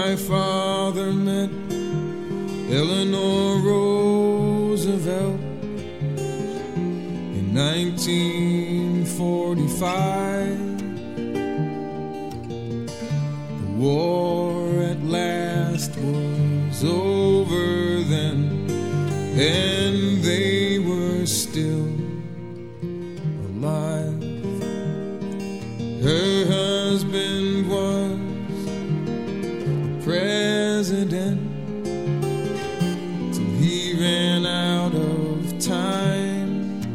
My father met Eleanor Roosevelt in 1945. The war at last was over then, and they were still alive. Her husband was president till he ran out of time.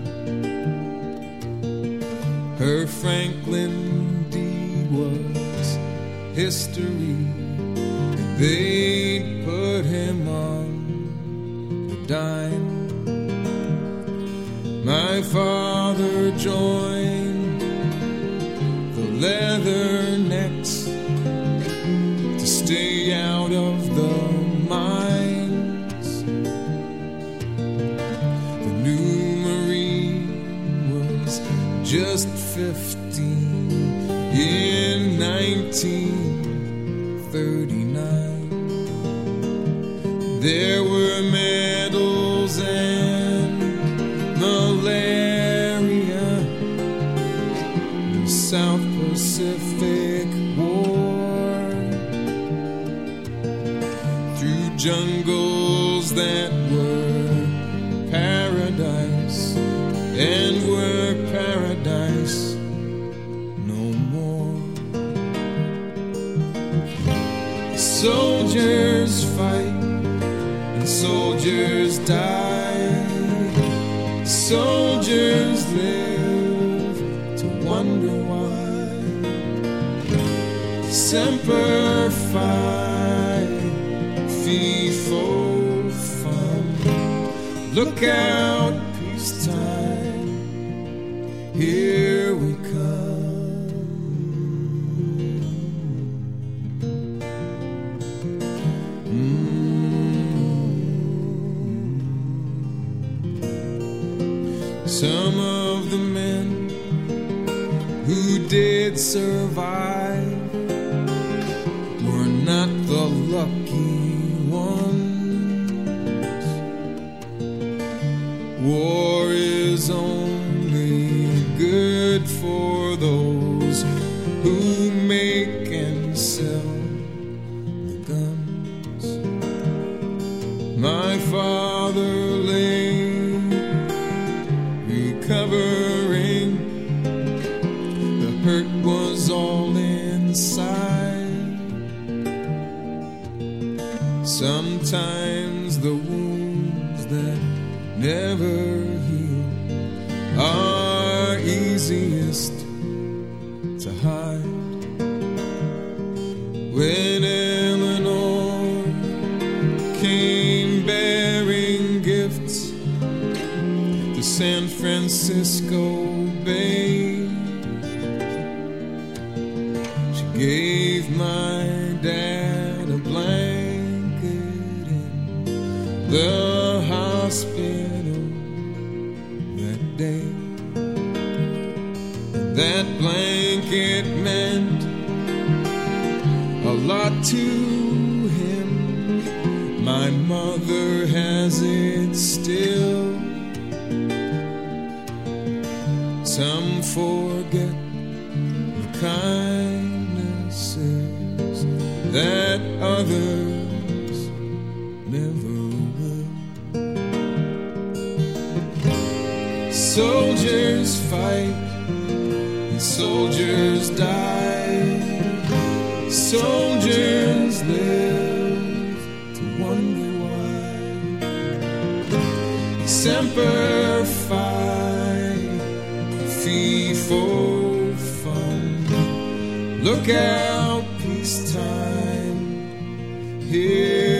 Her Franklin D was history, and they'd put him on the dime. My father joined the Leathernecks to stay out of the mines. The new Marine was just 15 in 1939. There were medals and malaria, the South Pacific War, through jungles that were paradise and were paradise no more. Soldiers fight and soldiers die. Soldiers live to wonder why. Semper Fi, FIFO fun. Look out, peacetime, here we come. Some of the men who did survive were not the lucky ones. War is only good for those who make and sell the guns. My father lay recovering. The hurt was all inside. Sometimes the wounds that never heal are easiest to hide. When Eleanor came bearing gifts to San Francisco Bay, she gave my dad a blanket in the hospital that day. That blanket meant a lot to him. My mother has it still. Some forget the kindnesses that others never will. Soldiers fight and soldiers die. Soldiers live to wonder why. Semper Fi, FIFO fun. Look out, peacetime, here